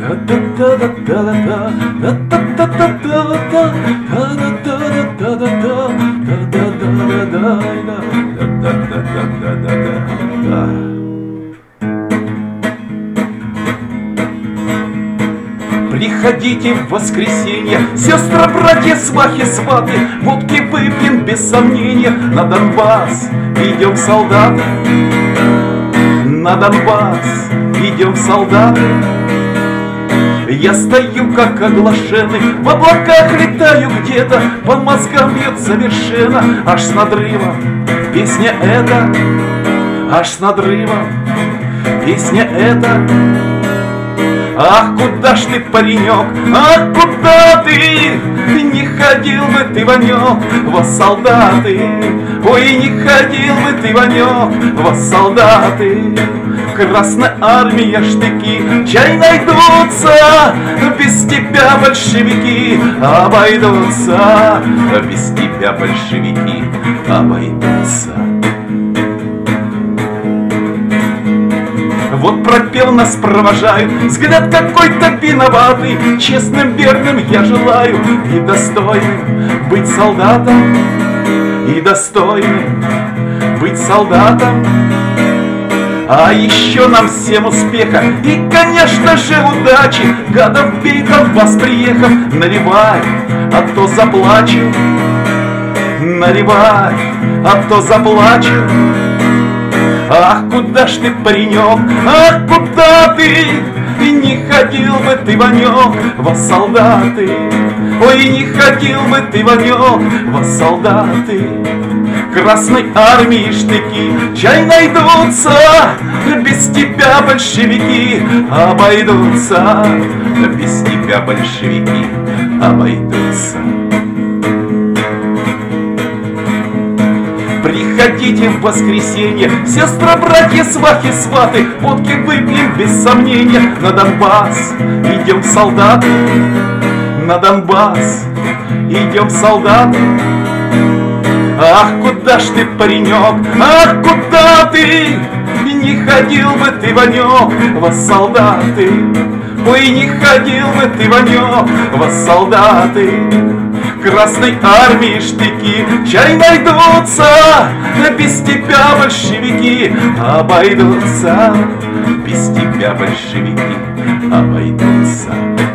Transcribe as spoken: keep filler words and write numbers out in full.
Приходите в воскресенье, сестры, братья, свахи, сваты, водки выпьем без сомнения. На Донбасс идем, солдаты, на Донбасс идем, солдаты. Я стою как оглашенный, в облаках летаю где-то, по мозгам бьет совершенно, аж с надрывом. Песня эта, аж с надрывом, песня эта. Ах, куда ж ты, паренек, ах, куда ты? Не ходил бы ты, Ванек, во солдаты. Ой, не ходил бы ты, Ванек, во солдаты. Красная армия, штыки, чай найдутся, без тебя большевики обойдутся, без тебя большевики обойдутся. Вот пропел, нас провожают, взгляд какой-то виноватый. Честным, верным я желаю и достойным быть солдатом, и достойным быть солдатом. А еще нам всем успеха и, конечно же, удачи. Гадов бей, Донбасс приехав, наливай, а то заплачу, наливай, а то заплачу. Ах, куда ж ты, паренек, ах, куда ты? И не ходил бы ты, Ванек, во солдаты. Ой, не ходил бы ты, Ванек, во солдаты. Красной армии штыки, чай найдутся, без тебя большевики обойдутся, без тебя большевики обойдутся. Приходите в воскресенье, сестры, братья, свахи, сваты, водки выпьем без сомнения. На Донбасс идем, солдаты, на Донбасс идем, солдаты. Ах, куда ж ты, паренек, ах, куда ты? Не ходил бы ты, Ванек, во солдаты. Ой, не ходил бы ты, Ванек, во солдаты. Красной армии штыки, чай найдутся, без тебя большевики обойдутся, без тебя большевики обойдутся.